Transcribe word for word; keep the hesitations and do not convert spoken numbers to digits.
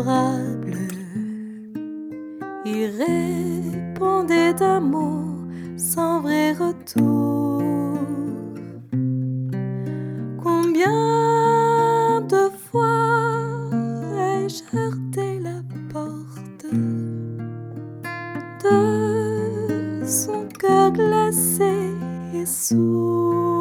adorable. Il répondait d'un mot sans vrai retour. Combien de fois ai-je heurté la porte de son cœur glacé et sourd.